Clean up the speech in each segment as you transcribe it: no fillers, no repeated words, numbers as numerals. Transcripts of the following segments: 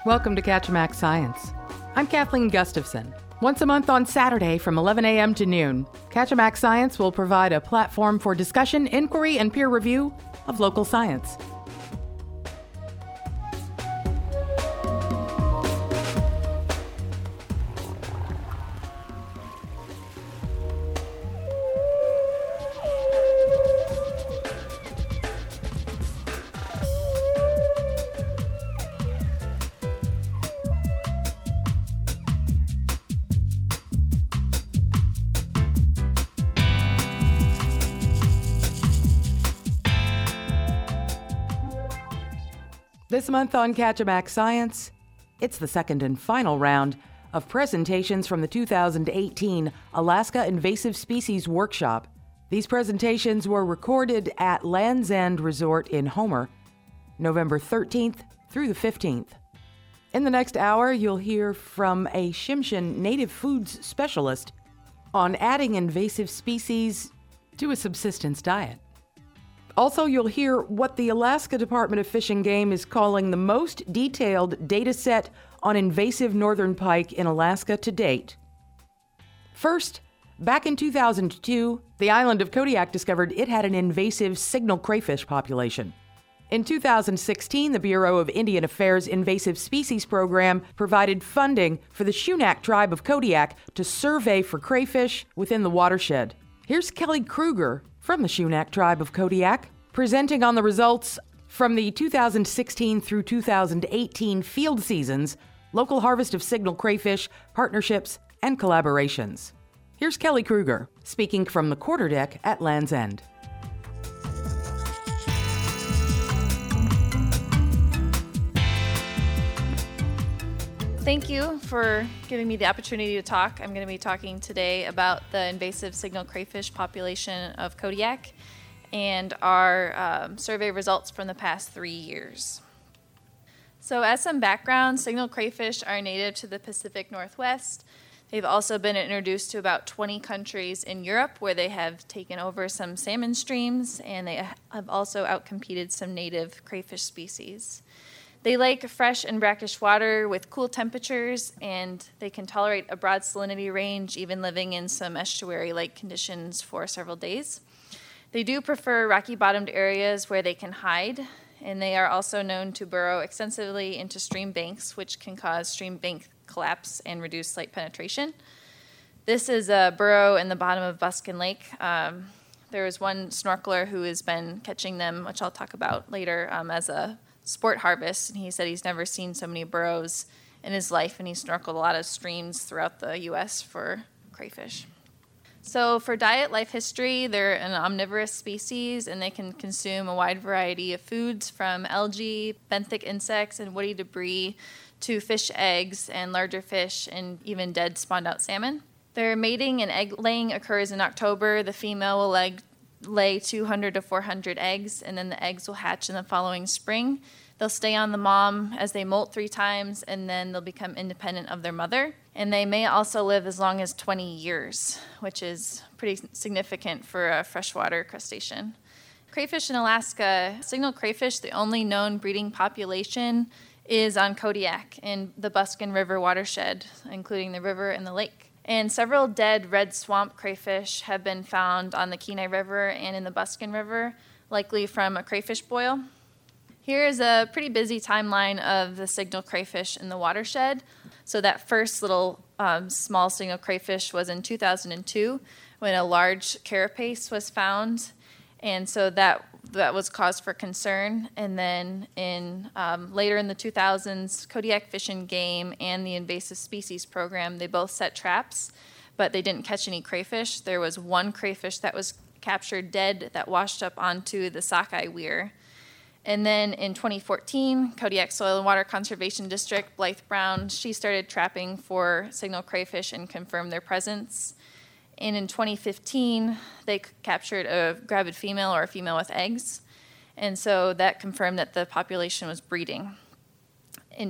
Welcome to Kachemak Science. I'm Kathleen Gustafson. Once a month on Saturday from 11 a.m. to noon, Kachemak Science will provide a platform for discussion, inquiry, and peer review of local science. This month on Kachemak Science, it's the second and final round of presentations from the 2018 Alaska Invasive Species Workshop. These presentations were recorded at Land's End Resort in Homer, November 13th through the 15th. In the next hour, you'll hear from a Tsimshian native foods specialist on adding invasive species to a subsistence diet. Also, you'll hear what the Alaska Department of Fish and Game is calling the most detailed data set on invasive northern pike in Alaska to date. First, back in 2002, the island of Kodiak discovered it had an invasive signal crayfish population. In 2016, the Bureau of Indian Affairs Invasive Species Program provided funding for the Shunak tribe of Kodiak to survey for crayfish within the watershed. Here's Kelly Kruger from the Shunak tribe of Kodiak, presenting on the results from the 2016 through 2018 field seasons, local harvest of signal crayfish, partnerships, and collaborations. Here's Kelly Kruger, speaking from the quarterdeck at Land's End. Thank you for giving me the opportunity to talk. I'm going to be talking today about the invasive signal crayfish population of Kodiak and our survey results from the past 3 years. So as some background, signal crayfish are native to the Pacific Northwest. They've also been introduced to about 20 countries in Europe where they have taken over some salmon streams, and they have also outcompeted some native crayfish species. They like fresh and brackish water with cool temperatures, and they can tolerate a broad salinity range, even living in some estuary-like conditions for several days. They do prefer rocky-bottomed areas where they can hide, and they are also known to burrow extensively into stream banks, which can cause stream bank collapse and reduce light penetration. This is a burrow in the bottom of Buskin Lake. There is one snorkeler who has been catching them, which I'll talk about later, as a sport harvest, and he said he's never seen so many burrows in his life, and he snorkeled a lot of streams throughout the U.S. for crayfish. So for diet life history, they're an omnivorous species, and they can consume a wide variety of foods from algae, benthic insects, and woody debris to fish eggs and larger fish and even dead spawned-out salmon. Their mating and egg laying occurs in October. The female will lay 200 to 400 eggs, and then the eggs will hatch in the following spring. They'll stay on the mom as they molt 3 times, and then they'll become independent of their mother. And they may also live as long as 20 years, which is pretty significant for a freshwater crustacean. Crayfish in Alaska, signal crayfish, the only known breeding population, is on Kodiak in the Buskin River watershed, including the river and the lake. And several dead red swamp crayfish have been found on the Kenai River and in the Buskin River, likely from a crayfish boil. Here is a pretty busy timeline of the signal crayfish in the watershed. So that first little small signal crayfish was in 2002 when a large carapace was found. And so that was cause for concern. And then later in the 2000s, Kodiak Fish and Game and the Invasive Species Program, they both set traps, but they didn't catch any crayfish. There was one crayfish that was captured dead that washed up onto the Sockeye Weir. And then in 2014, Kodiak Soil and Water Conservation District, Blythe Brown, she started trapping for signal crayfish and confirmed their presence. And in 2015, they captured a gravid female or a female with eggs. And so that confirmed that the population was breeding. In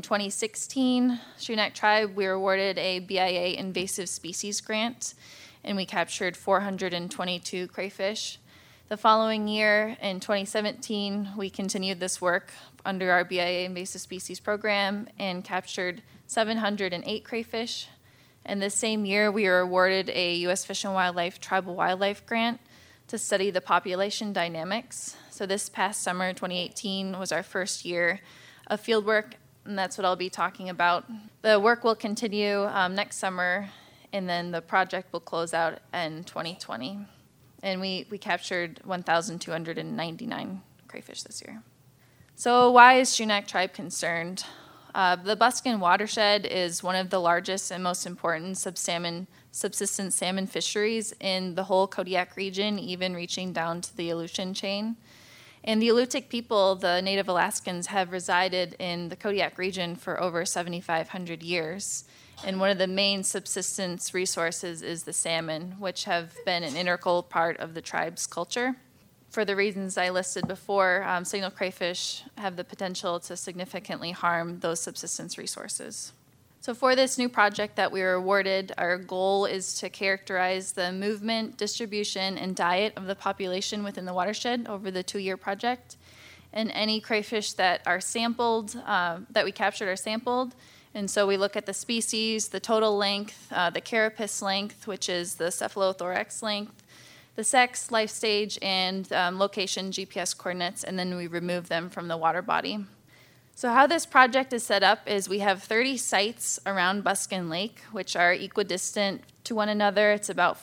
2016, Shunak Tribe, we were awarded a BIA invasive species grant, and we captured 422 crayfish. The following year, in 2017, we continued this work under our BIA invasive species program and captured 708 crayfish. And this same year, we were awarded a U.S. Fish and Wildlife Tribal Wildlife Grant to study the population dynamics. So this past summer, 2018, was our first year of field work, and that's what I'll be talking about. The work will continue next summer, and then the project will close out in 2020. And we captured 1,299 crayfish this year. So why is Shunak Tribe concerned? The Busken watershed is one of the largest and most important subsistence salmon fisheries in the whole Kodiak region, even reaching down to the Aleutian chain. And the Alutiiq people, the Native Alaskans, have resided in the Kodiak region for over 7,500 years. And one of the main subsistence resources is the salmon, which have been an integral part of the tribe's culture. For the reasons I listed before, signal crayfish have the potential to significantly harm those subsistence resources. So for this new project that we were awarded, our goal is to characterize the movement, distribution, and diet of the population within the watershed over the 2-year project. And any crayfish that are sampled, that we captured are sampled. And so we look at the species, the total length, the carapace length, which is the cephalothorax length, the sex, life stage, and location GPS coordinates, and then we remove them from the water body. So how this project is set up is we have 30 sites around Busken Lake, which are equidistant to one another. It's about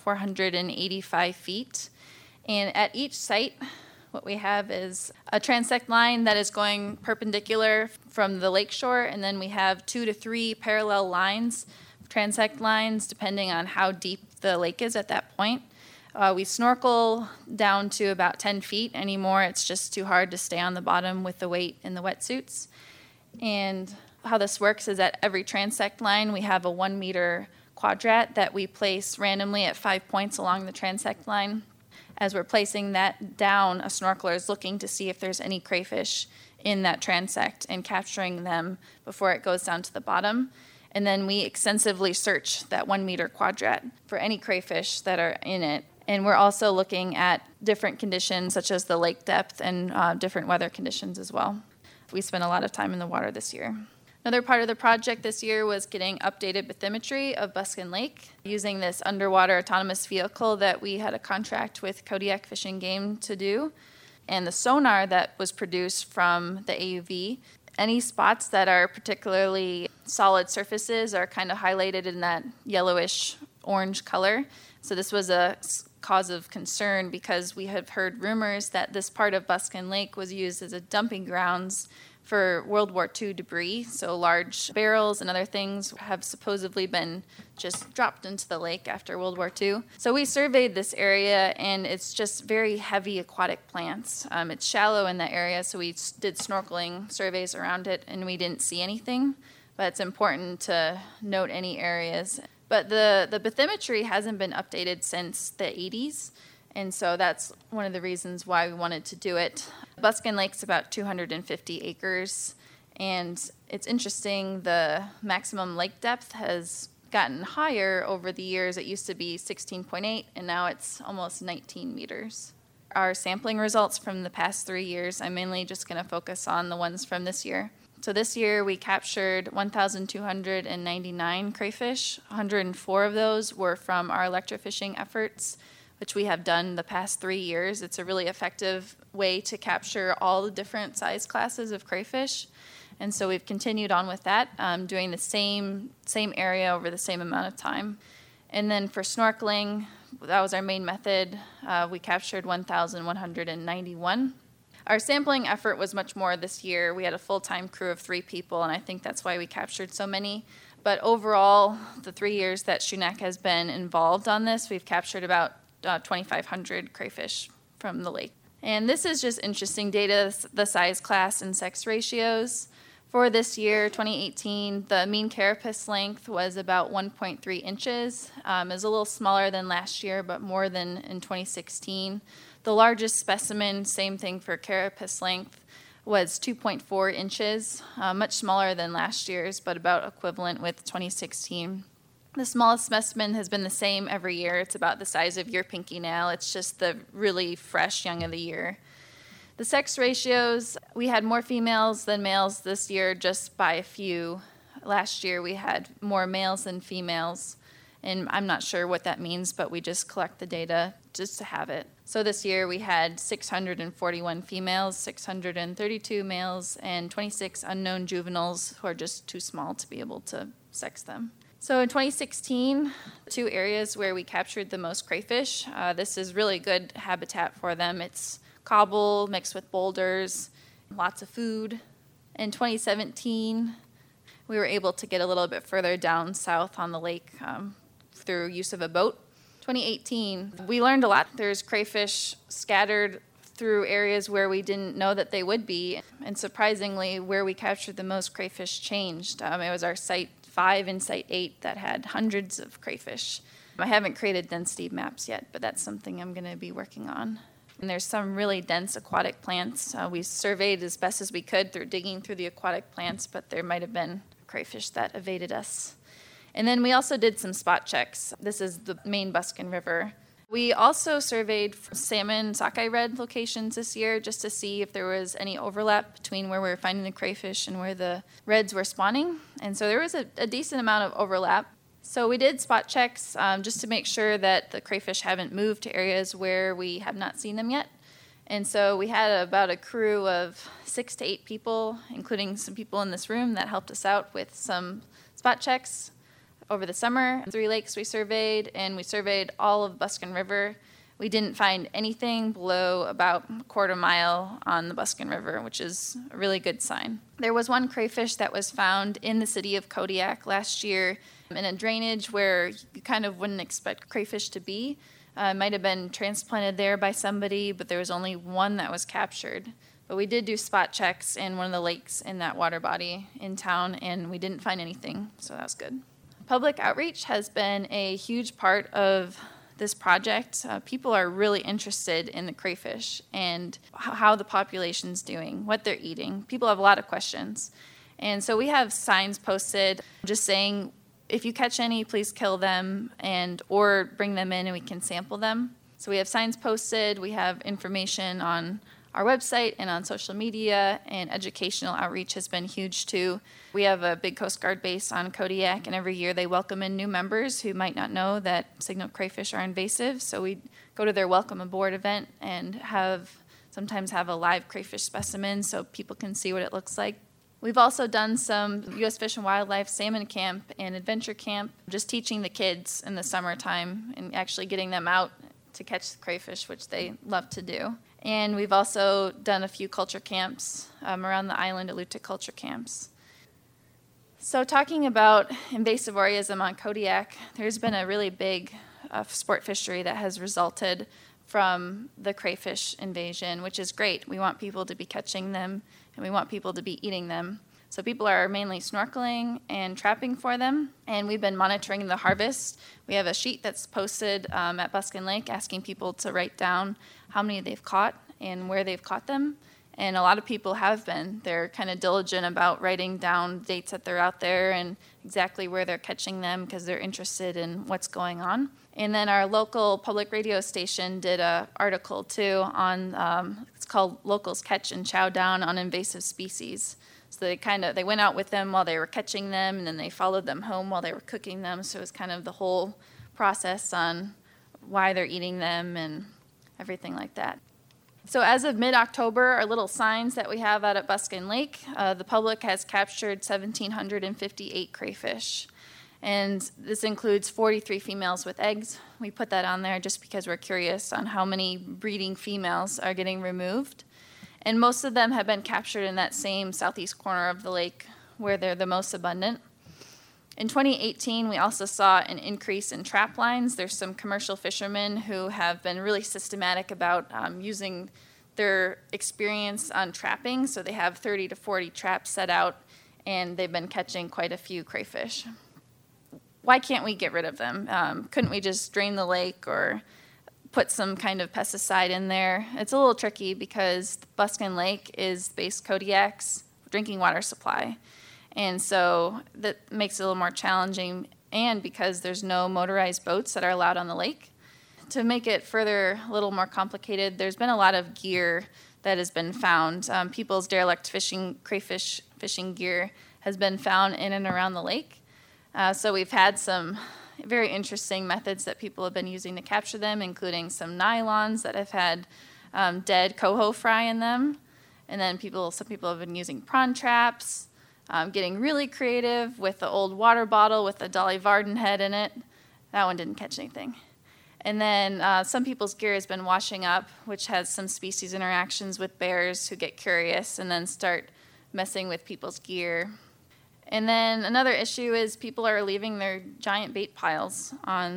485 feet. And at each site, what we have is a transect line that is going perpendicular from the lakeshore, and then we have 2 to 3 parallel lines, transect lines, depending on how deep the lake is at that point. We snorkel down to about 10 feet anymore. It's just too hard to stay on the bottom with the weight in the wetsuits. And how this works is at every transect line, we have a 1-meter quadrat that we place randomly at 5 points along the transect line. As we're placing that down, a snorkeler is looking to see if there's any crayfish in that transect and capturing them before it goes down to the bottom. And then we extensively search that 1-meter quadrat for any crayfish that are in it. And we're also looking at different conditions, such as the lake depth and different weather conditions as well. We spent a lot of time in the water this year. Another part of the project this year was getting updated bathymetry of Busken Lake using this underwater autonomous vehicle that we had a contract with Kodiak Fish and Game to do. And the sonar that was produced from the AUV, any spots that are particularly solid surfaces are kind of highlighted in that yellowish orange color. So this was a cause of concern because we have heard rumors that this part of Busken Lake was used as a dumping grounds for World War II debris. So large barrels and other things have supposedly been just dropped into the lake after World War II. So we surveyed this area, and it's just very heavy aquatic plants. It's shallow in that area, so we did snorkeling surveys around it, and we didn't see anything. But it's important to note any areas. But the bathymetry hasn't been updated since the 80s, and so that's one of the reasons why we wanted to do it. Busken Lake's about 250 acres, and it's interesting, the maximum lake depth has gotten higher over the years. It used to be 16.8, and now it's almost 19 meters. Our sampling results from the past 3 years, I'm mainly just going to focus on the ones from this year. So this year we captured 1,299 crayfish. 104 of those were from our electrofishing efforts, which we have done the past 3 years. It's a really effective way to capture all the different size classes of crayfish. And so we've continued on with that, doing the same area over the same amount of time. And then for snorkeling, that was our main method. We captured 1,191. Our sampling effort was much more this year. We had a full-time crew of 3 people, and I think that's why we captured so many. But overall, the 3 years that Shunak has been involved on this, we've captured about 2,500 crayfish from the lake. And this is just interesting data, the size class and sex ratios. For this year, 2018, the mean carapace length was about 1.3 inches. It was a little smaller than last year, but more than in 2016. The largest specimen, same thing for carapace length, was 2.4 inches, much smaller than last year's, but about equivalent with 2016. The smallest specimen has been the same every year. It's about the size of your pinky nail. It's just the really fresh young of the year. The sex ratios, we had more females than males this year just by a few. Last year we had more males than females, and I'm not sure what that means, but we just collect the data just to have it. So this year we had 641 females, 632 males, and 26 unknown juveniles who are just too small to be able to sex them. So in 2016, 2 areas where we captured the most crayfish. This is really good habitat for them. It's cobble mixed with boulders, lots of food. In 2017, we were able to get a little bit further down south on the lake through use of a boat. 2018, we learned a lot. There's crayfish scattered through areas where we didn't know that they would be. And surprisingly, where we captured the most crayfish changed. It was our Site 5 and Site 8 that had hundreds of crayfish. I haven't created density maps yet, but that's something I'm going to be working on. And there's some really dense aquatic plants. We surveyed as best as we could through digging through the aquatic plants, but there might have been crayfish that evaded us. And then we also did some spot checks. This is the main Buskin River. We also surveyed salmon sockeye red locations this year just to see if there was any overlap between where we were finding the crayfish and where the reds were spawning. And so there was a decent amount of overlap. So we did spot checks just to make sure that the crayfish haven't moved to areas where we have not seen them yet. And so we had about a crew of 6 to 8 people, including some people in this room that helped us out with some spot checks. Over the summer, 3 lakes we surveyed, and we surveyed all of Buskin River. We didn't find anything below about a quarter mile on the Buskin River, which is a really good sign. There was one crayfish that was found in the city of Kodiak last year in a drainage where you kind of wouldn't expect crayfish to be. It might have been transplanted there by somebody, but there was only one that was captured. But we did do spot checks in one of the lakes in that water body in town, and we didn't find anything, so that was good. Public outreach has been a huge part of this project. People are really interested in the crayfish and how the population's doing, what they're eating. People have a lot of questions. And so we have signs posted just saying, if you catch any, please kill them or bring them in and we can sample them. So we have signs posted. We have information on our website and on social media, and educational outreach has been huge too. We have a big Coast Guard base on Kodiak, and every year they welcome in new members who might not know that signaled crayfish are invasive. So we go to their welcome aboard event and sometimes have a live crayfish specimen so people can see what it looks like. We've also done some U.S. Fish and Wildlife salmon camp and adventure camp, just teaching the kids in the summertime and actually getting them out to catch the crayfish, which they love to do. And we've also done a few culture camps around the island, Alutiiq culture camps. So talking about invasive Oriism on Kodiak, there's been a really big sport fishery that has resulted from the crayfish invasion, which is great. We want people to be catching them, and we want people to be eating them. So people are mainly snorkeling and trapping for them, and we've been monitoring the harvest. We have a sheet that's posted at Buskin Lake asking people to write down how many they've caught and where they've caught them. And a lot of people have been. They're kind of diligent about writing down dates that they're out there and exactly where they're catching them because they're interested in what's going on. And then our local public radio station did an article too on, it's called Locals Catch and Chow Down on Invasive Species. So they went out with them while they were catching them, and then they followed them home while they were cooking them. So it was kind of the whole process on why they're eating them and everything like that. So as of mid-October, our little signs that we have out at Buskin Lake, the public has captured 1,758 crayfish. And this includes 43 females with eggs. We put that on there just because we're curious on how many breeding females are getting removed. And most of them have been captured in that same southeast corner of the lake where they're the most abundant. In 2018, we also saw an increase in trap lines. There's some commercial fishermen who have been really systematic about using their experience on trapping. So they have 30 to 40 traps set out, and they've been catching quite a few crayfish. Why can't we get rid of them? Couldn't we just drain the lake or put some kind of pesticide in there? It's a little tricky because Buskin Lake is base Kodiak's drinking water supply. And so that makes it a little more challenging, and because there's no motorized boats that are allowed on the lake. To make it further a little more complicated, there's been a lot of gear that has been found. People's derelict crayfish fishing gear has been found in and around the lake. So we've had some very interesting methods that people have been using to capture them, including some nylons that have had dead coho fry in them. And then some people have been using prawn traps, getting really creative with the old water bottle with the Dolly Varden head in it. That one didn't catch anything. And then some people's gear has been washing up, which has some species interactions with bears who get curious and then start messing with people's gear. And then another issue is people are leaving their giant bait piles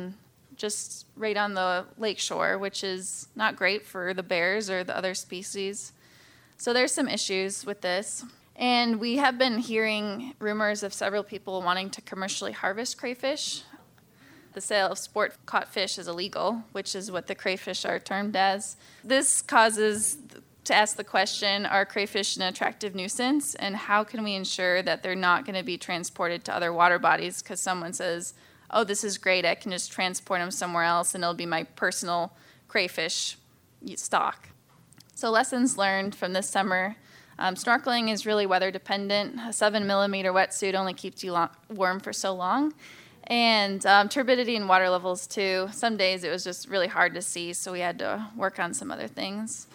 just right on the lake shore, which is not great for the bears or the other species. So there's some issues with this. And we have been hearing rumors of several people wanting to commercially harvest crayfish. The sale of sport caught fish is illegal, which is what the crayfish are termed as. This causes to ask the question, are crayfish an attractive nuisance? And how can we ensure that they're not going to be transported to other water bodies because someone says, oh, this is great, I can just transport them somewhere else and it'll be my personal crayfish stock. So lessons learned from this summer. Snorkeling is really weather dependent. A 7-millimeter wetsuit only keeps you warm for so long. And turbidity and water levels too. Some days it was just really hard to see, so we had to work on some other things.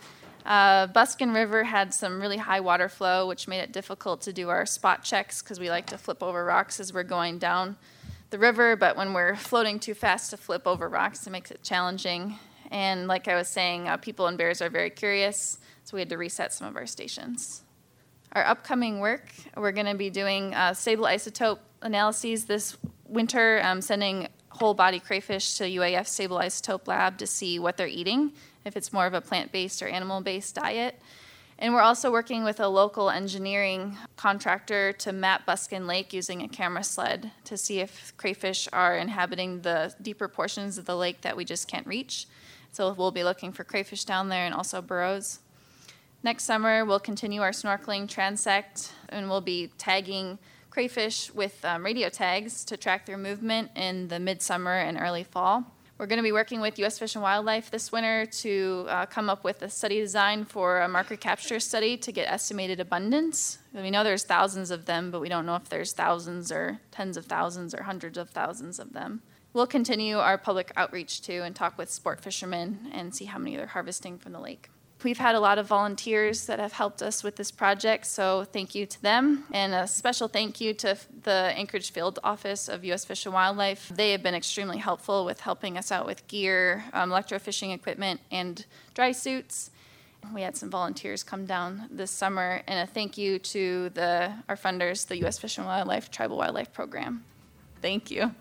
Buskin River had some really high water flow, which made it difficult to do our spot checks because we like to flip over rocks as we're going down the river, but when we're floating too fast to flip over rocks, it makes it challenging. And like I was saying, people and bears are very curious, so we had to reset some of our stations. Our upcoming work, we're going to be doing stable isotope analyses this winter, sending whole body crayfish to UAF Stable Isotope Lab to see what they're eating, if it's more of a plant-based or animal-based diet. And we're also working with a local engineering contractor to map Buskin Lake using a camera sled to see if crayfish are inhabiting the deeper portions of the lake that we just can't reach. So we'll be looking for crayfish down there and also burrows. Next summer, we'll continue our snorkeling transect, and we'll be tagging crayfish with radio tags to track their movement in the midsummer and early fall. We're going to be working with U.S. Fish and Wildlife this winter to come up with a study design for a marker capture study to get estimated abundance. We know there's thousands of them, but we don't know if there's thousands or tens of thousands or hundreds of thousands of them. We'll continue our public outreach too and talk with sport fishermen and see how many they're harvesting from the lake. We've had a lot of volunteers that have helped us with this project, so thank you to them. And a special thank you to the Anchorage Field Office of U.S. Fish and Wildlife. They have been extremely helpful with helping us out with gear, electrofishing equipment, and dry suits. We had some volunteers come down this summer, and a thank you to our funders, the U.S. Fish and Wildlife Tribal Wildlife Program. Thank you.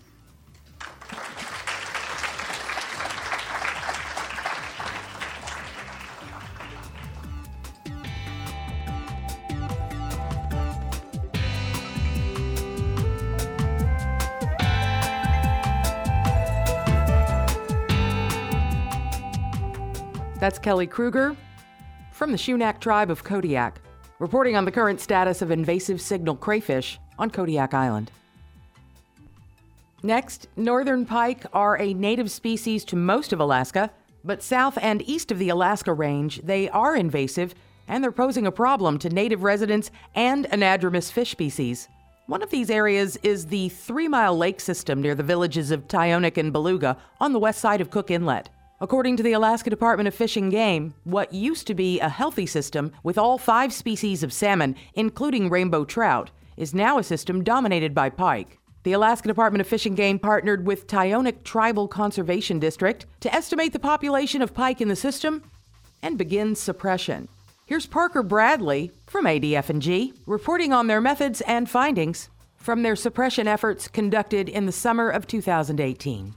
That's Kelly Kruger from the Shunak tribe of Kodiak, reporting on the current status of invasive signal crayfish on Kodiak Island. Next, northern pike are a native species to most of Alaska, but south and east of the Alaska Range, they are invasive, and they're posing a problem to native residents and anadromous fish species. One of these areas is the 3 Mile Lake system near the villages of Tyonek and Beluga on the west side of Cook Inlet. According to the Alaska Department of Fish and Game, what used to be a healthy system with all 5 species of salmon, including rainbow trout, is now a system dominated by pike. The Alaska Department of Fish and Game partnered with Tyonek Tribal Conservation District to estimate the population of pike in the system and begin suppression. Here's Parker Bradley from ADF&G reporting on their methods and findings from their suppression efforts conducted in the summer of 2018.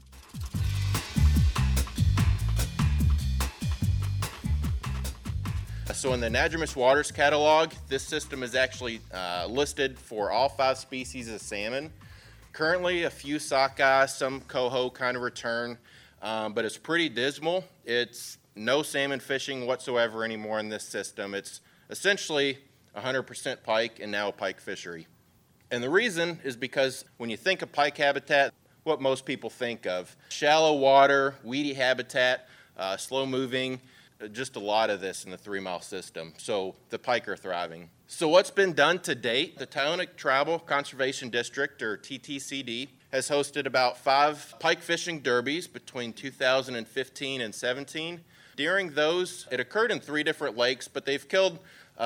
So in the Anadromous Waters Catalog, this system is actually listed for all 5 species of salmon. Currently, a few sockeye, some coho kind of return, but it's pretty dismal. It's no salmon fishing whatsoever anymore in this system. It's essentially 100% pike and now a pike fishery. And the reason is because when you think of pike habitat, what most people think of, shallow water, weedy habitat, slow moving, just a lot of this in the 3 Mile system. So the pike are thriving. So what's been done to date? The Tyonek Tribal Conservation District, or TTCD, has hosted about 5 pike fishing derbies between 2015 and 17. During those, it occurred in 3 different lakes, but they've killed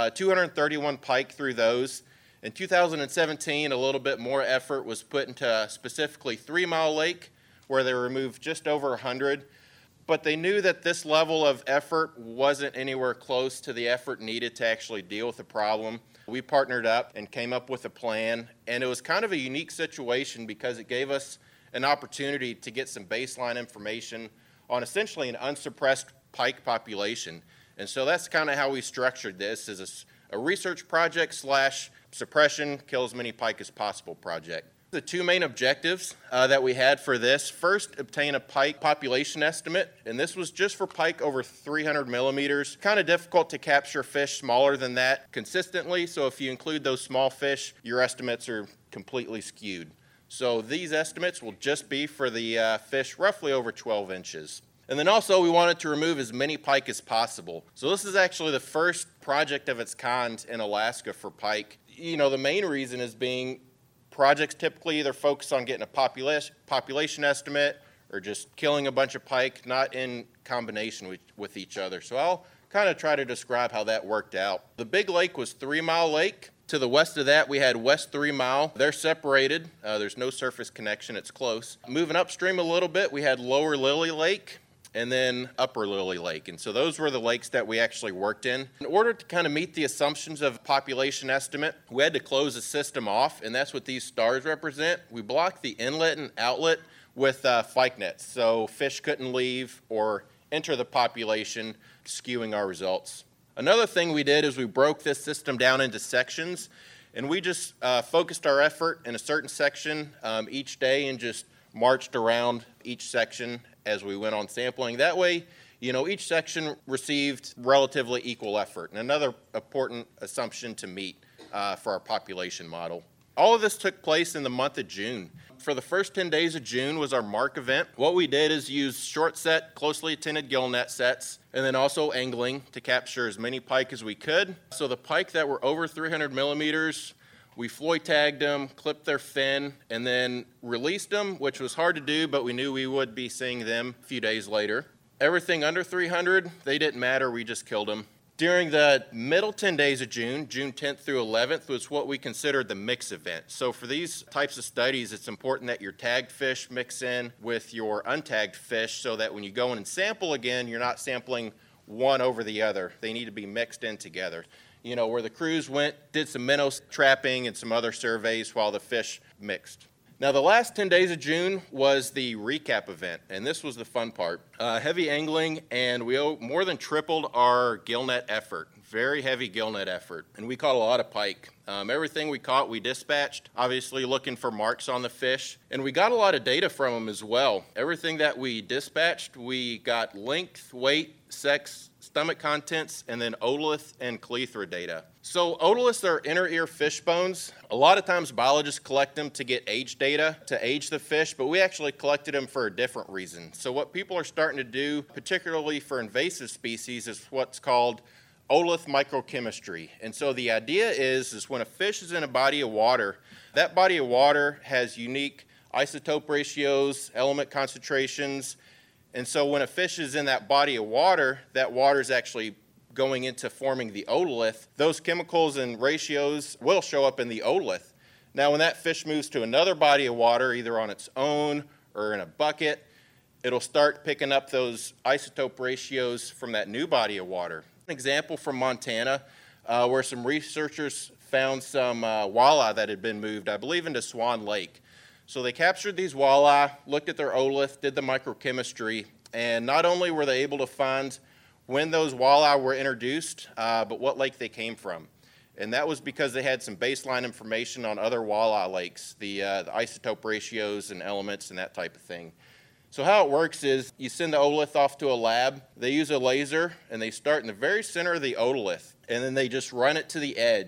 231 pike through those. In 2017, a little bit more effort was put into specifically 3 Mile Lake, where they removed just over 100. But they knew that this level of effort wasn't anywhere close to the effort needed to actually deal with the problem. We partnered up and came up with a plan, and it was kind of a unique situation because it gave us an opportunity to get some baseline information on essentially an unsuppressed pike population. And so that's kind of how we structured this, as a research project / suppression, kill as many pike as possible project. The 2 main objectives that we had for this: first, obtain a pike population estimate, and this was just for pike over 300 millimeters. Kind of difficult to capture fish smaller than that consistently, so if you include those small fish, your estimates are completely skewed. So these estimates will just be for the fish roughly over 12 inches. And then also we wanted to remove as many pike as possible. So this is actually the first project of its kind in Alaska for pike. You know, the main reason is being projects typically either focus on getting a population estimate or just killing a bunch of pike, not in combination with each other. So I'll kind of try to describe how that worked out. The big lake was 3 Mile Lake. To the west of that, we had West 3 Mile. They're separated. There's no surface connection. It's close. Moving upstream a little bit, we had Lower Lily Lake and then Upper Lily Lake. And so those were the lakes that we actually worked in. In order to kind of meet the assumptions of population estimate, we had to close the system off, and that's what these stars represent. We blocked the inlet and outlet with pike nets, so fish couldn't leave or enter the population, skewing our results. Another thing we did is we broke this system down into sections, and we just focused our effort in a certain section each day and just marched around each section as we went on sampling. That way, you know, each section received relatively equal effort, and another important assumption to meet for our population model. All of this took place in the month of June. For the first 10 days of June was our mark event. What we did is use short set, closely attended gill net sets, and then also angling to capture as many pike as we could. So the pike that were over 300 millimeters, we Floyd tagged them, clipped their fin, and then released them, which was hard to do, but we knew we would be seeing them a few days later. Everything under 300, they didn't matter, we just killed them. During the middle 10 days of June, June 10th through 11th, was what we considered the mix event. So for these types of studies, it's important that your tagged fish mix in with your untagged fish so that when you go in and sample again, you're not sampling one over the other. They need to be mixed in together. You know, where the crews went, did some minnow trapping and some other surveys while the fish mixed. Now, the last 10 days of June was the recap event, and this was the fun part. Heavy angling, and we more than tripled our gill net effort. Very heavy gill net effort, and we caught a lot of pike. Everything we caught, we dispatched, obviously looking for marks on the fish, and we got a lot of data from them as well. Everything that we dispatched, we got length, weight, sex, stomach contents, and then otolith and clethra data. So otoliths are inner ear fish bones. A lot of times biologists collect them to get age data, to age the fish, but we actually collected them for a different reason. So what people are starting to do, particularly for invasive species, is what's called otolith microchemistry. And so the idea is when a fish is in a body of water, that body of water has unique isotope ratios, element concentrations, and so when a fish is in that body of water, that water is actually going into forming the otolith. Those chemicals and ratios will show up in the otolith. Now, when that fish moves to another body of water, either on its own or in a bucket, it'll start picking up those isotope ratios from that new body of water. An example from Montana, where some researchers found some walleye that had been moved, I believe, into Swan Lake. So they captured these walleye, looked at their otolith, did the microchemistry, and not only were they able to find when those walleye were introduced, but what lake they came from. And that was because they had some baseline information on other walleye lakes, the isotope ratios and elements and that type of thing. So how it works is you send the otolith off to a lab, they use a laser, and they start in the very center of the otolith, and then they just run it to the edge.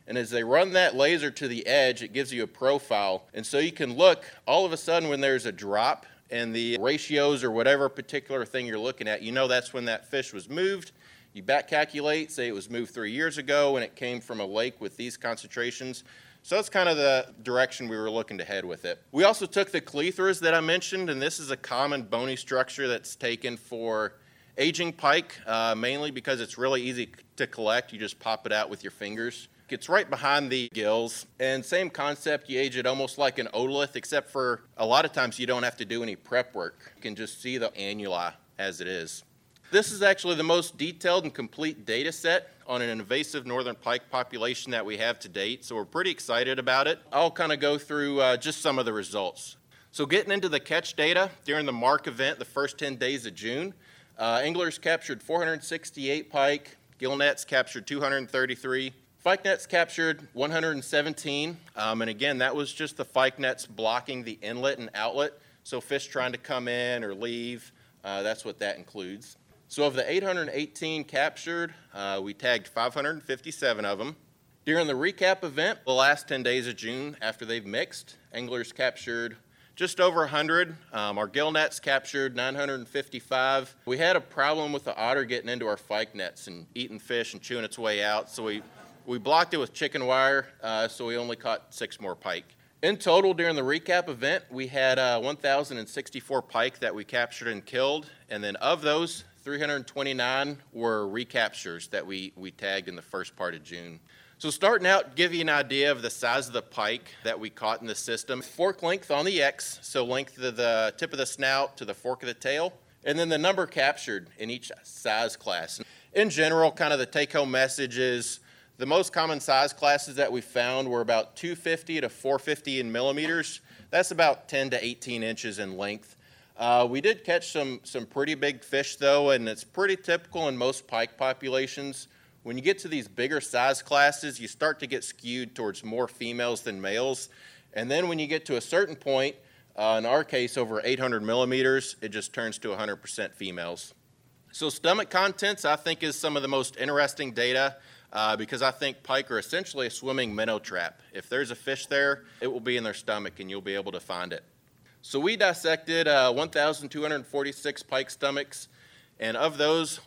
And as they run that laser to the edge, it gives you a profile. And so you can look all of a sudden when there's a drop in the ratios or whatever particular thing you're looking at, you know that's when that fish was moved. You back calculate, say it was moved 3 years ago and it came from a lake with these concentrations. So that's kind of the direction we were looking to head with it. We also took the clethras that I mentioned, and this is a common bony structure that's taken for aging pike, mainly because it's really easy to collect. You just pop it out with your fingers. It's right behind the gills, and same concept, you age it almost like an otolith, except for a lot of times you don't have to do any prep work. You can just see the annuli as it is. This is actually the most detailed and complete data set on an invasive northern pike population that we have to date, so we're pretty excited about it. I'll kind of go through just some of the results. So getting into the catch data, during the MARC event, the first 10 days of June, anglers captured 468 pike, gill nets captured 233, Fike nets captured 117, and again, that was just the fike nets blocking the inlet and outlet, so fish trying to come in or leave, that's what that includes. So of the 818 captured, we tagged 557 of them. During the recap event, the last 10 days of June after they've mixed, anglers captured just over 100. Our gill nets captured 955. We had a problem with the otter getting into our fike nets and eating fish and chewing its way out, so we blocked it with chicken wire, so we only caught 6 more pike. In total, during the recap event, we had 1,064 pike that we captured and killed, and then of those, 329 were recaptures that we tagged in the first part of June. So starting out, give you an idea of the size of the pike that we caught in the system. Fork length on the X, so length of the tip of the snout to the fork of the tail, and then the number captured in each size class. In general, kind of the take-home message is the most common size classes that we found were about 250 to 450 in millimeters. That's about 10 to 18 inches in length. We did catch some pretty big fish though, and it's pretty typical in most pike populations. When you get to these bigger size classes, you start to get skewed towards more females than males. And then when you get to a certain point, in our case over 800 millimeters, it just turns to 100% females. So stomach contents I think is some of the most interesting data. Because I think pike are essentially a swimming minnow trap. If there's a fish there, it will be in their stomach and you'll be able to find it. So we dissected 1,246 pike stomachs, and of those,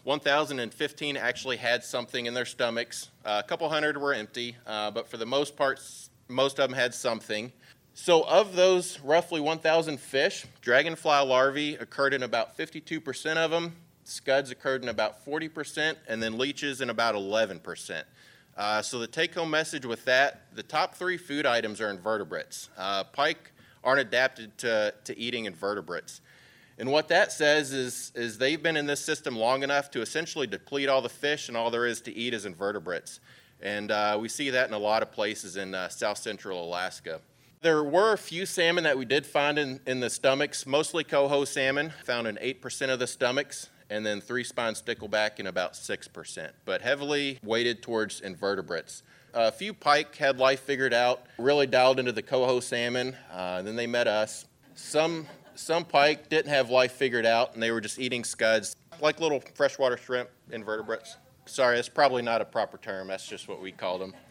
1,015 actually had something in their stomachs. A couple hundred were empty, but for the most part, most of them had something. So of those roughly 1,000 fish, dragonfly larvae occurred in about 52% of them. Scuds occurred in about 40%, and then leeches in about 11%. So the take-home message with that, the top 3 food items are invertebrates. Pike aren't adapted to eating invertebrates. And what that says is they've been in this system long enough to essentially deplete all the fish, and all there is to eat is invertebrates. And we see that in a lot of places in south central Alaska. There were a few salmon that we did find in the stomachs, mostly coho salmon, found in 8% of the stomachs, and then 3-spine stickleback in about 6%, but heavily weighted towards invertebrates. A few pike had life figured out, really dialed into the coho salmon, then they met us. Some pike didn't have life figured out, and they were just eating scuds, like little freshwater shrimp invertebrates. Sorry, that's probably not a proper term, that's just what we called them.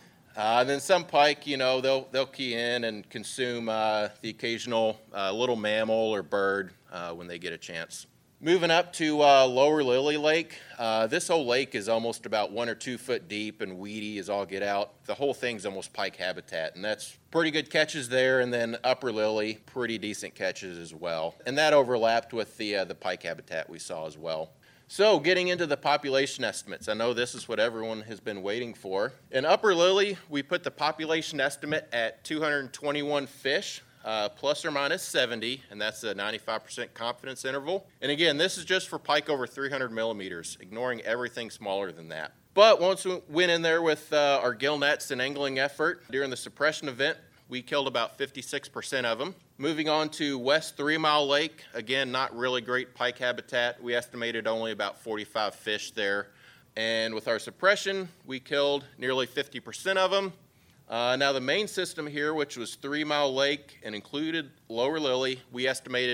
And then some pike, you know, they'll key in and consume the occasional little mammal or bird when they get a chance. Moving up to Lower Lily Lake, this whole lake is almost about 1 or 2 foot deep and weedy as all get out. The whole thing's almost pike habitat, and that's pretty good catches there, and then Upper Lily, pretty decent catches as well. And that overlapped with the pike habitat we saw as well. So getting into the population estimates, I know this is what everyone has been waiting for. In Upper Lily, we put the population estimate at 221 fish. Plus or minus 70, and that's a 95% confidence interval. And again, this is just for pike over 300 millimeters, ignoring everything smaller than that. But once we went in there with our gill nets and angling effort, during the suppression event, we killed about 56% of them. Moving on to West 3 Mile Lake, again, not really great pike habitat. We estimated only about 45 fish there. And with our suppression, we killed nearly 50% of them. Now the main system here, which was 3 Mile Lake and included Lower Lily, we estimated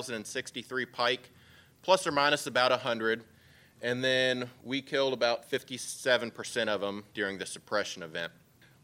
1,063 pike, plus or minus about 100, and then we killed about 57% of them during the suppression event.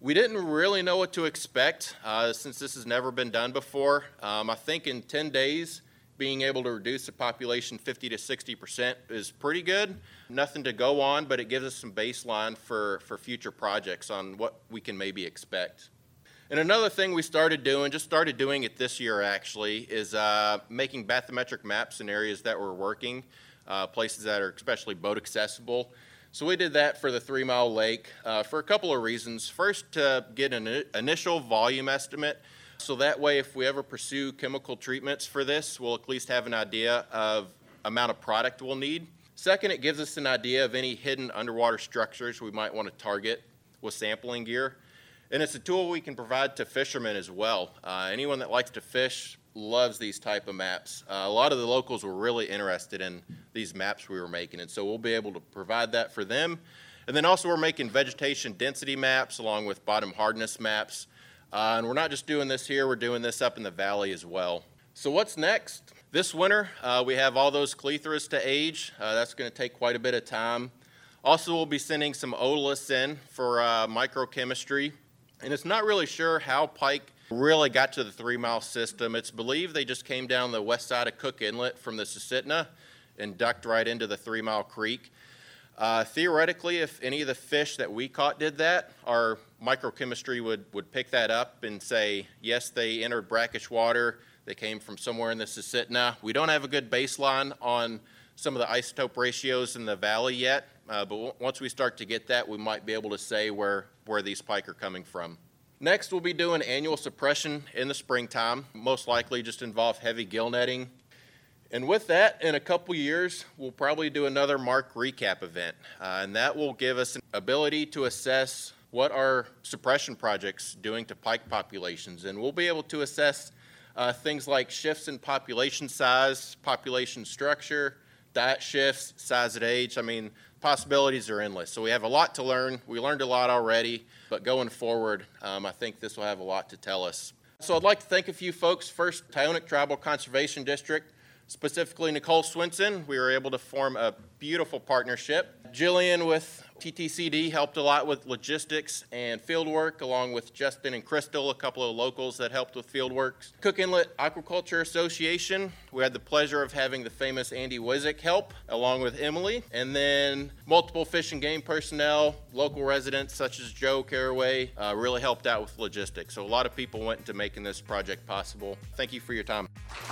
We didn't really know what to expect since this has never been done before. I think in 10 days, being able to reduce the population 50 to 60% is pretty good. Nothing to go on, but it gives us some baseline for future projects on what we can maybe expect. And another thing we started doing it this year actually, is making bathymetric maps in areas that we're working, places that are especially boat accessible. So we did that for the 3 Mile Lake for a couple of reasons. First, to get an initial volume estimate, so that way if we ever pursue chemical treatments for this, we'll at least have an idea of amount of product we'll need. Second, it gives us an idea of any hidden underwater structures we might want to target with sampling gear. And it's a tool we can provide to fishermen as well. Anyone that likes to fish loves these type of maps. A lot of the locals were really interested in these maps we were making, and so we'll be able to provide that for them. And then also we're making vegetation density maps along with bottom hardness maps. And we're not just doing this here, we're doing this up in the valley as well. So what's next? This winter, we have all those cleithras to age. That's going to take quite a bit of time. Also, we'll be sending some otoliths in for microchemistry. And it's not really sure how pike really got to the 3 Mile system. It's believed they just came down the west side of Cook Inlet from the Susitna and ducked right into the 3 Mile Creek. Theoretically, if any of the fish that we caught did that, our microchemistry would pick that up and say, yes, they entered brackish water, they came from somewhere in the Susitna. We don't have a good baseline on some of the isotope ratios in the valley yet, but once we start to get that, we might be able to say where these pike are coming from. Next, we'll be doing annual suppression in the springtime, most likely just involve heavy gill netting. And with that, in a couple years, we'll probably do another MARC recap event, and that will give us an ability to assess what are suppression projects doing to pike populations, and we'll be able to assess things like shifts in population size, population structure, diet shifts, size at age. I mean, possibilities are endless. So we have a lot to learn. We learned a lot already, but going forward, I think this will have a lot to tell us. So I'd like to thank a few folks. First, Tyonek Tribal Conservation District, specifically Nicole Swinson. We were able to form a beautiful partnership. Jillian with TTCD helped a lot with logistics and field work, along with Justin and Crystal, a couple of locals that helped with field work. Cook Inlet Aquaculture Association, we had the pleasure of having the famous Andy Wizik help, along with Emily. And then multiple fish and game personnel, local residents such as Joe Caraway, really helped out with logistics. So a lot of people went into making this project possible. Thank you for your time.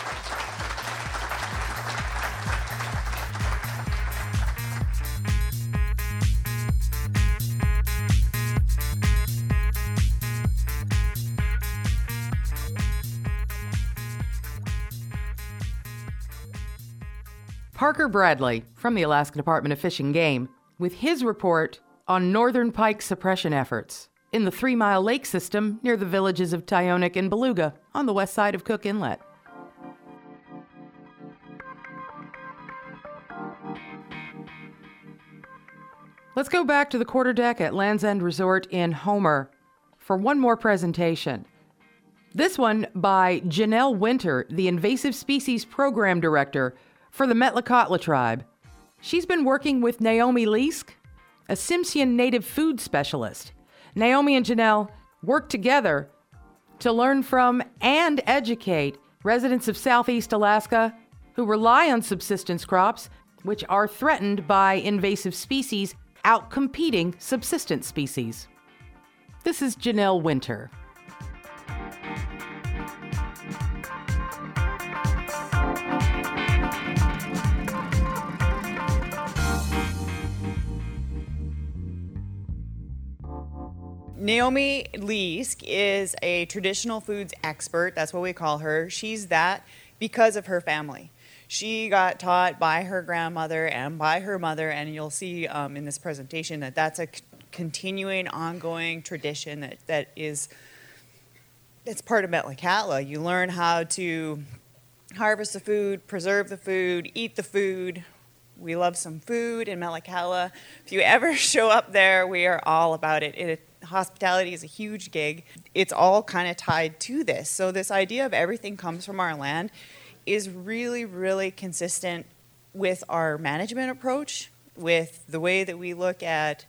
Parker Bradley from the Alaska Department of Fish and Game with his report on northern pike suppression efforts in the 3 Mile Lake system near the villages of Tyonek and Beluga on the west side of Cook Inlet. Let's go back to the quarterdeck at Land's End Resort in Homer for one more presentation. This one by Janelle Winter, the Invasive Species Program Director for the Metlakatla tribe. She's been working with Naomi Leask, a Tsimshian native food specialist. Naomi and Janelle work together to learn from and educate residents of Southeast Alaska who rely on subsistence crops, which are threatened by invasive species outcompeting subsistence species. This is Janelle Winter. Naomi Leask is a traditional foods expert. That's what we call her. She's that because of her family. She got taught by her grandmother and by her mother, and you'll see in this presentation that that's a continuing, ongoing tradition that's part of Metlakatla. You learn how to harvest the food, preserve the food, eat the food. We love some food in Metlakatla. If you ever show up there, we are all about it. Hospitality is a huge gig. It's all kind of tied to this. So this idea of everything comes from our land is really, really consistent with our management approach, with the way that we look at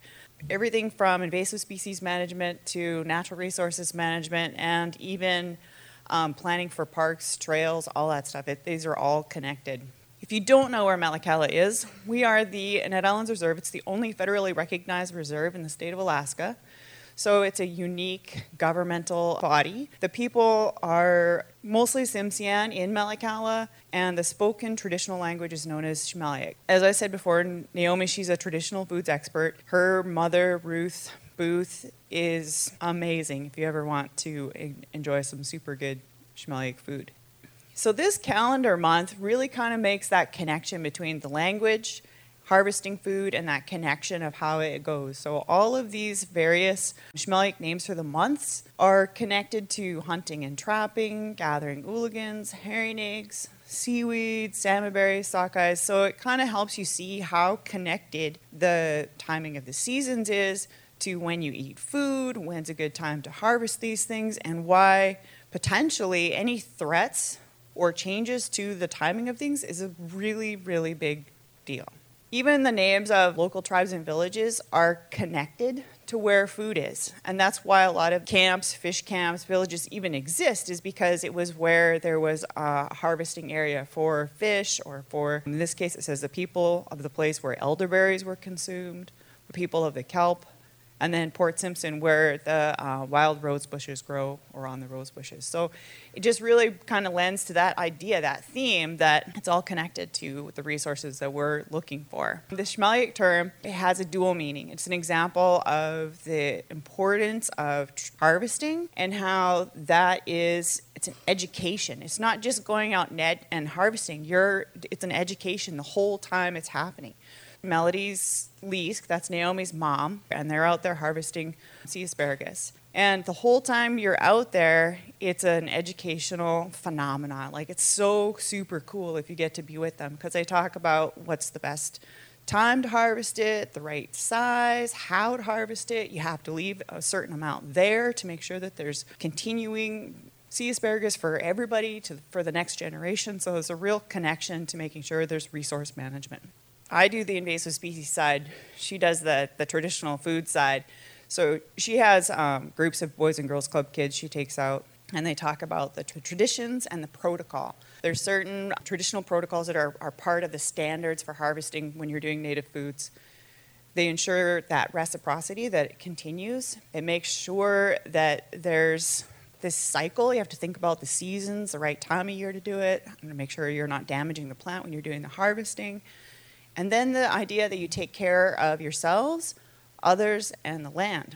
everything from invasive species management to natural resources management, and even planning for parks, trails, all that stuff. These are all connected. If you don't know where Metlakatla is, we are the Annette Islands Reserve. It's the only federally recognized reserve in the state of Alaska. So it's a unique governmental body. The people are mostly Tsimshian in Metlakatla, and the spoken traditional language is known as Shmeliak. As I said before, Naomi, she's a traditional foods expert. Her mother, Ruth Booth, is amazing if you ever want to enjoy some super good Shmeliak food. So this calendar month really kind of makes that connection between the language, harvesting food, and that connection of how it goes. So all of these various Shmeliak names for the months are connected to hunting and trapping, gathering oologans, herring eggs, seaweed, salmonberries, sockeyes. So it kind of helps you see how connected the timing of the seasons is to when you eat food, when's a good time to harvest these things, and why potentially any threats or changes to the timing of things is a really, really big deal. Even the names of local tribes and villages are connected to where food is. And that's why a lot of camps, fish camps, villages even exist, is because it was where there was a harvesting area for fish, or for, in this case it says the people of the place where elderberries were consumed, the people of the kelp, and then Port Simpson where the wild rose bushes grow, or on the rose bushes. So it just really kind of lends to that idea, that theme, that it's all connected to the resources that we're looking for. The Shmeliak term, it has a dual meaning. It's an example of the importance of harvesting and how that is, it's an education. It's not just going out and harvesting. It's an education the whole time it's happening. Melody's Leask, that's Naomi's mom, and they're out there harvesting sea asparagus. And the whole time you're out there, it's an educational phenomenon. Like, it's so super cool if you get to be with them, because they talk about what's the best time to harvest it, the right size, how to harvest it. You have to leave a certain amount there to make sure that there's continuing sea asparagus for everybody, for the next generation. So there's a real connection to making sure there's resource management. I do the invasive species side. She does the traditional food side. So she has groups of Boys and Girls Club kids she takes out, and they talk about the traditions and the protocol. There's certain traditional protocols that are part of the standards for harvesting when you're doing native foods. They ensure that reciprocity, that it continues. It makes sure that there's this cycle. You have to think about the seasons, the right time of year to do it, and to make sure you're not damaging the plant when you're doing the harvesting. And then the idea that you take care of yourselves, others, and the land.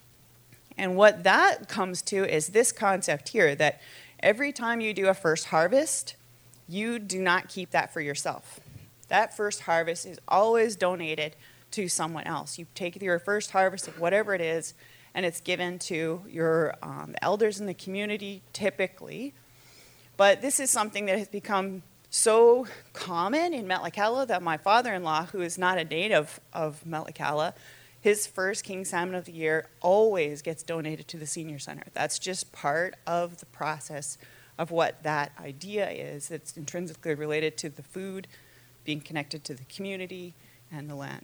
And what that comes to is this concept here, that every time you do a first harvest, you do not keep that for yourself. That first harvest is always donated to someone else. You take your first harvest of whatever it is, and it's given to your elders in the community, typically. But this is something that has become so common in Metlakatla that my father-in-law, who is not a native of Metlakatla, his first king salmon of the year always gets donated to the senior center. That's just part of the process of what that idea is. It's intrinsically related to the food, being connected to the community and the land.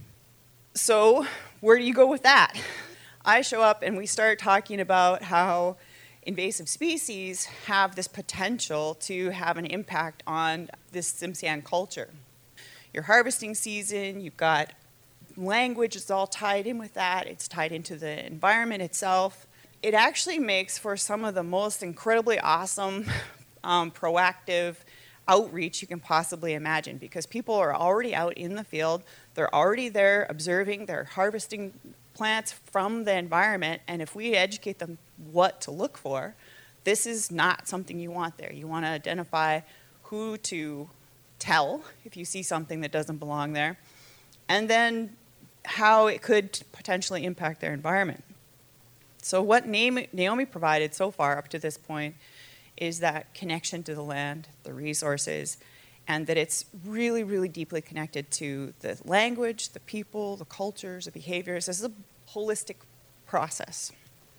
So where do you go with that? I show up and we start talking about how invasive species have this potential to have an impact on this Tsimshian culture. Your harvesting season, you've got language, it's all tied in with that. It's tied into the environment itself. It actually makes for some of the most incredibly awesome, proactive outreach you can possibly imagine, because people are already out in the field. They're already there observing, they're harvesting plants from the environment, and if we educate them what to look for, this is not something you want there. You want to identify who to tell if you see something that doesn't belong there, and then how it could potentially impact their environment. So what Naomi provided so far up to this point is that connection to the land, the resources, and that it's really, really deeply connected to the language, the people, the cultures, the behaviors. This is a holistic process.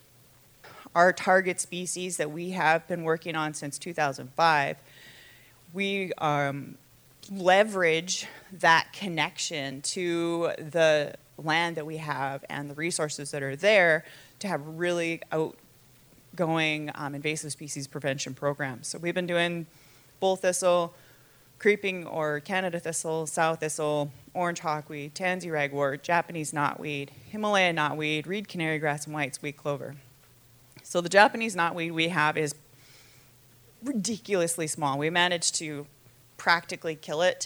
Our target species that we have been working on since 2005, we leverage that connection to the land that we have and the resources that are there to have really outgoing invasive species prevention programs. So we've been doing bull thistle, creeping or Canada thistle, sow thistle, orange hawkweed, tansy ragwort, Japanese knotweed, Himalayan knotweed, reed canary grass, and white sweet clover. So the Japanese knotweed we have is ridiculously small. We managed to practically kill it.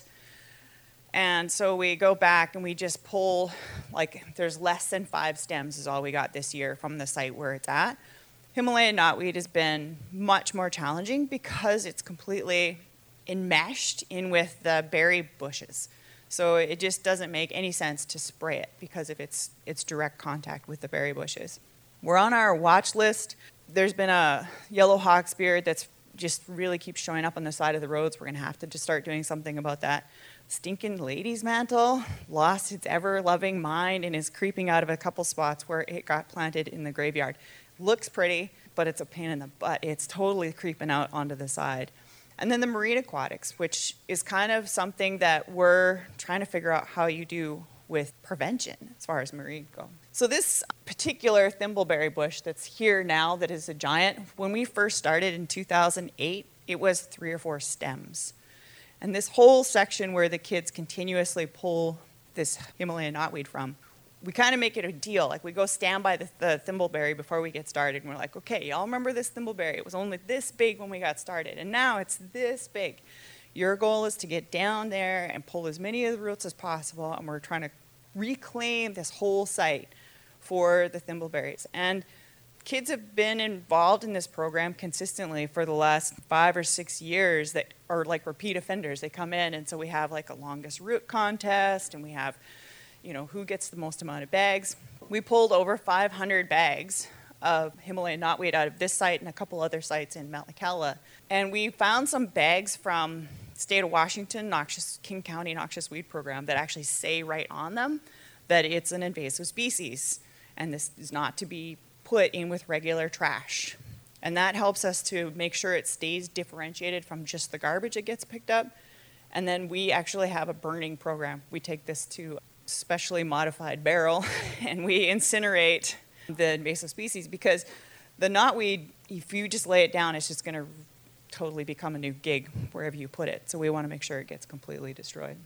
And so we go back and we just pull, like, there's less than 5 stems is all we got this year from the site where it's at. Himalayan knotweed has been much more challenging because it's completely enmeshed in with the berry bushes. So it just doesn't make any sense to spray it because of its direct contact with the berry bushes. We're on our watch list. There's been a yellow hawksbeard that's just really keeps showing up on the side of the roads. We're going to have to just start doing something about that. Stinking lady's mantle lost its ever-loving mind and is creeping out of a couple spots where it got planted in the graveyard. Looks pretty, but it's a pain in the butt. It's totally creeping out onto the side. And then the marine aquatics, which is kind of something that we're trying to figure out how you do with prevention as far as marine go. So this particular thimbleberry bush that's here now that is a giant, when we first started in 2008, it was 3 or 4 stems. And this whole section where the kids continuously pull this Himalayan knotweed from, we kind of make it a deal. Like, we go stand by the thimbleberry before we get started, and we're like, okay, y'all remember this thimbleberry? It was only this big when we got started, and now it's this big. Your goal is to get down there and pull as many of the roots as possible, and we're trying to reclaim this whole site for the thimbleberries. And kids have been involved in this program consistently for the last 5 or 6 years that are like repeat offenders. They come in, and so we have like a longest root contest, and we have, who gets the most amount of bags. We pulled over 500 bags of Himalayan knotweed out of this site and a couple other sites in Metlakatla. And we found some bags from state of Washington, King County Noxious Weed Program that actually say right on them that it's an invasive species, and this is not to be put in with regular trash. And that helps us to make sure it stays differentiated from just the garbage that gets picked up. And then we actually have a burning program. We take this to a specially modified barrel and we incinerate the invasive species, because the knotweed, if you just lay it down, it's just going to totally become a new gig wherever you put it. So we want to make sure it gets completely destroyed.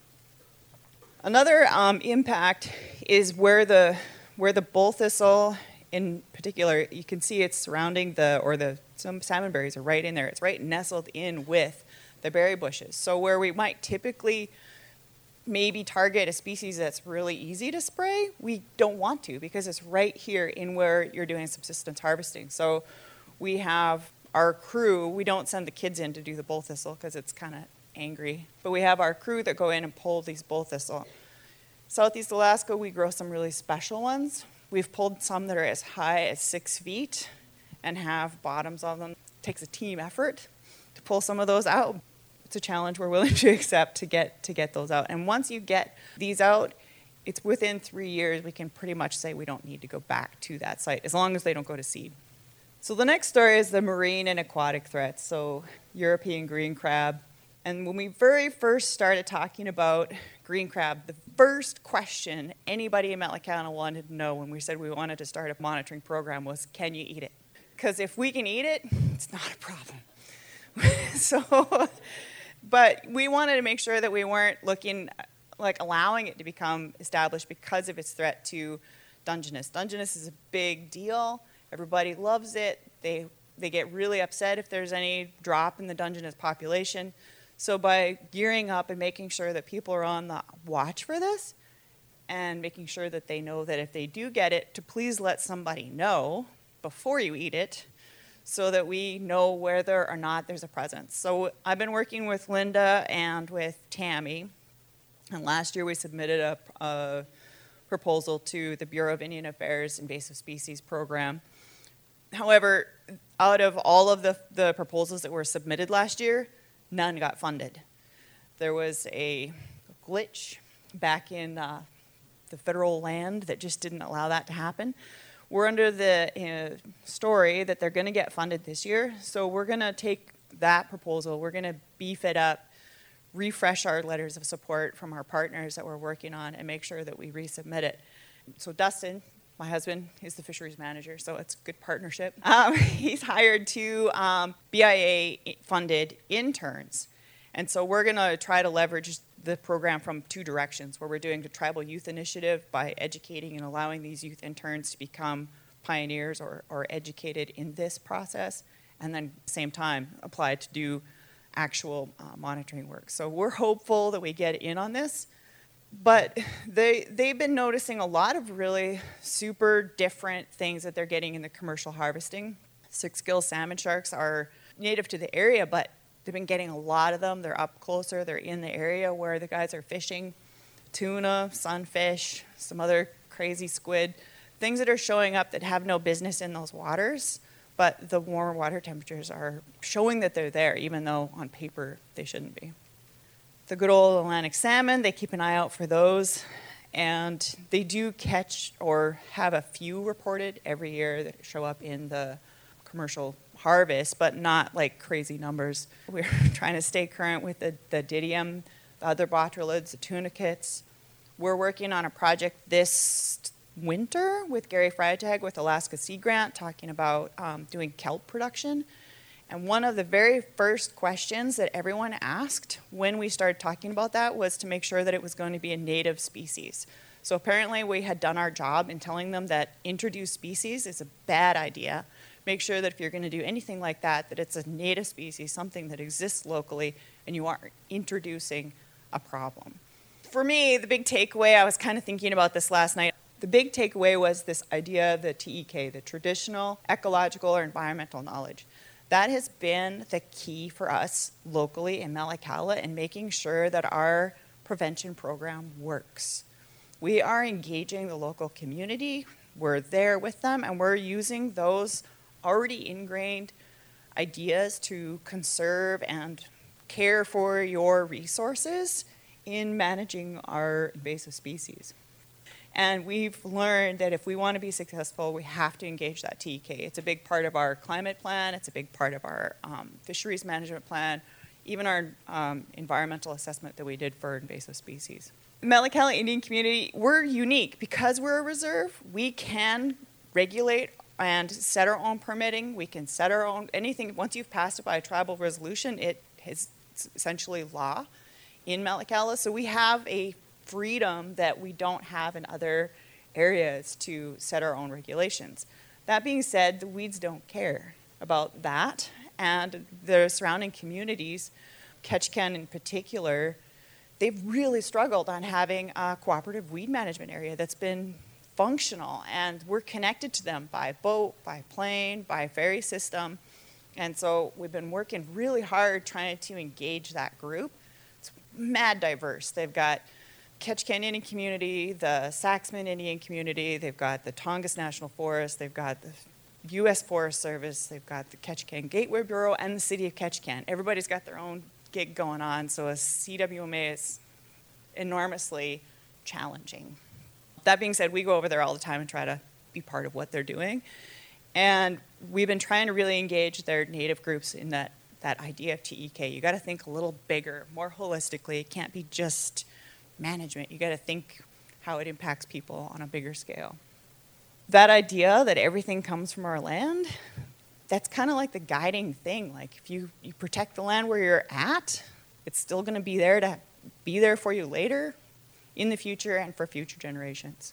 Another impact is where the bull thistle in particular, you can see it's surrounding some salmon berries are right in there. It's right nestled in with the berry bushes. So where we might typically maybe target a species that's really easy to spray, we don't want to, because it's right here in where you're doing subsistence harvesting. So we have our crew. We don't send the kids in to do the bull thistle because it's kind of angry, but we have our crew that go in and pull these bull thistle. Southeast Alaska, we grow some really special ones. We've pulled some that are as high as 6 feet and have bottoms on them. It takes a team effort to pull some of those out. It's a challenge we're willing to accept to get those out. And once you get these out, it's within 3 years we can pretty much say we don't need to go back to that site, as long as they don't go to seed. So the next story is the marine and aquatic threats, so European green crab. And when we very first started talking about green crab, the first question anybody in Metlakatla wanted to know when we said we wanted to start a monitoring program was, can you eat it? Because if we can eat it, it's not a problem. But we wanted to make sure that we weren't allowing it to become established because of its threat to Dungeness. Dungeness is a big deal. Everybody loves it. They get really upset if there's any drop in the Dungeness population. So by gearing up and making sure that people are on the watch for this and making sure that they know that if they do get it, to please let somebody know before you eat it so that we know whether or not there's a presence. So I've been working with Linda and with Tammy, and last year we submitted a proposal to the Bureau of Indian Affairs Invasive Species Program. However, out of all of the proposals that were submitted last year, none got funded. There was a glitch back in the federal land that just didn't allow that to happen. We're under the story that they're going to get funded this year, so we're going to take that proposal, we're going to beef it up, refresh our letters of support from our partners that we're working on, and make sure that we resubmit it. So Dustin, my husband, is the fisheries manager, so it's a good partnership. He's hired 2 BIA-funded interns. And so we're going to try to leverage the program from 2 directions, where we're doing the Tribal Youth Initiative by educating and allowing these youth interns to become pioneers or educated in this process, and then at the same time apply to do actual monitoring work. So we're hopeful that we get in on this. But they've been noticing a lot of really super different things that they're getting in the commercial harvesting. 6-gill salmon sharks are native to the area, but they've been getting a lot of them. They're up closer. They're in the area where the guys are fishing. Tuna, sunfish, some other crazy squid, things that are showing up that have no business in those waters, but the warmer water temperatures are showing that they're there, even though on paper they shouldn't be. The good old Atlantic salmon, they keep an eye out for those, and they do catch or have a few reported every year that show up in the commercial harvest, but not like crazy numbers. We're trying to stay current with the didymium, the other botulids, the tunicates. We're working on a project this winter with Gary Freitag with Alaska Sea Grant, talking about doing kelp production. And one of the very first questions that everyone asked when we started talking about that was to make sure that it was going to be a native species. So apparently we had done our job in telling them that introduced species is a bad idea. Make sure that if you're going to do anything like that, that it's a native species, something that exists locally, and you aren't introducing a problem. For me, the big takeaway, I was kind of thinking about this last night, the big takeaway was this idea of the TEK, the traditional, ecological, or environmental knowledge. That has been the key for us locally in Metlakatla in making sure that our prevention program works. We are engaging the local community, we're there with them, and we're using those already ingrained ideas to conserve and care for your resources in managing our invasive species. And we've learned that if we want to be successful, we have to engage that TEK. It's a big part of our climate plan. It's a big part of our fisheries management plan, even our environmental assessment that we did for invasive species. Metlakatla Indian community, we're unique. Because we're a reserve, we can regulate and set our own permitting. We can set our own anything. Once you've passed it by a tribal resolution, it is essentially law in Metlakatla. So we have a freedom that we don't have in other areas to set our own regulations. That being said, the weeds don't care about that, and the surrounding communities, Ketchikan in particular, they've really struggled on having a cooperative weed management area that's been functional, and we're connected to them by boat, by plane, by ferry system, and so we've been working really hard trying to engage that group. It's mad diverse. They've got Ketchikan Indian community, the Saxman Indian community, they've got the Tongass National Forest, they've got the U.S. Forest Service, they've got the Ketchikan Gateway Bureau, and the city of Ketchikan. Everybody's got their own gig going on, so a CWMA is enormously challenging. That being said, we go over there all the time and try to be part of what they're doing. And we've been trying to really engage their native groups in that idea of TEK. You got to think a little bigger, more holistically. It can't be just management. You got to think how it impacts people on a bigger scale. That idea that everything comes from our land, that's kind of like the guiding thing. Like if you protect the land where you're at, it's still going to be there for you later, in the future, and for future generations.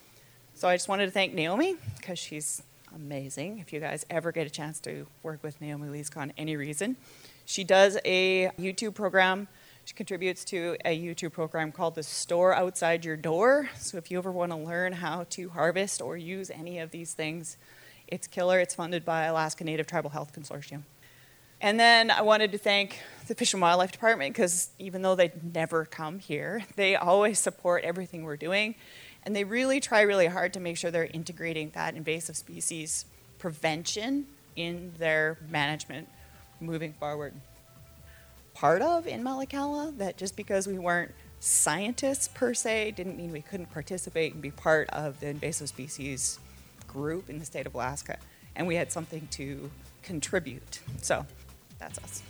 So I just wanted to thank Naomi, because she's amazing. If you guys ever get a chance to work with Naomi Leeska on any reason, she does a YouTube program. She contributes to a YouTube program called The Store Outside Your Door. So if you ever want to learn how to harvest or use any of these things, it's killer. It's funded by Alaska Native Tribal Health Consortium. And then I wanted to thank the Fish and Wildlife Department, because even though they never come here, they always support everything we're doing. And they really try really hard to make sure they're integrating that invasive species prevention in their management moving forward. Part of in Metlakatla that just because we weren't scientists per se didn't mean we couldn't participate and be part of the invasive species group in the state of Alaska, and we had something to contribute. So that's us.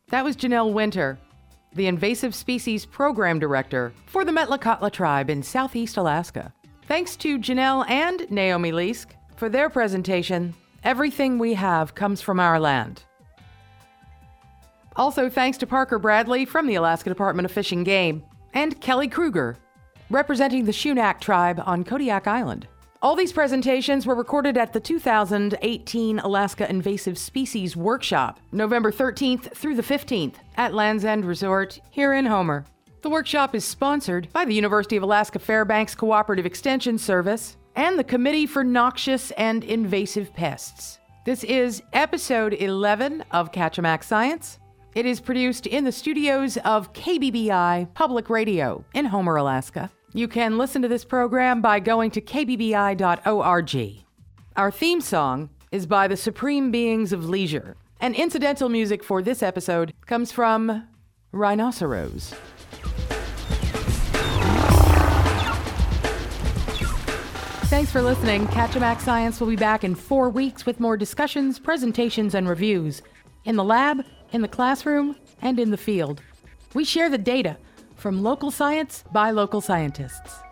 That was Janelle Winter, the Invasive Species Program Director for the Metlakatla Tribe in Southeast Alaska. Thanks to Janelle and Naomi Leask for their presentation, Everything We Have Comes From Our Land. Also thanks to Parker Bradley from the Alaska Department of Fish and Game, and Kelly Kruger, representing the Shunak Tribe on Kodiak Island. All these presentations were recorded at the 2018 Alaska Invasive Species Workshop, November 13th through the 15th at Land's End Resort here in Homer. The workshop is sponsored by the University of Alaska Fairbanks Cooperative Extension Service and the Committee for Noxious and Invasive Pests. This is episode 11 of Kachemak Science. It is produced in the studios of KBBI Public Radio in Homer, Alaska. You can listen to this program by going to kbbi.org. Our theme song is by the Supreme Beings of Leisure, and incidental music for this episode comes from Rhinoceros. Thanks for listening. Kachemak Science will be back in 4 weeks with more discussions, presentations, and reviews in the lab, in the classroom, and in the field. We share the data from local science by local scientists.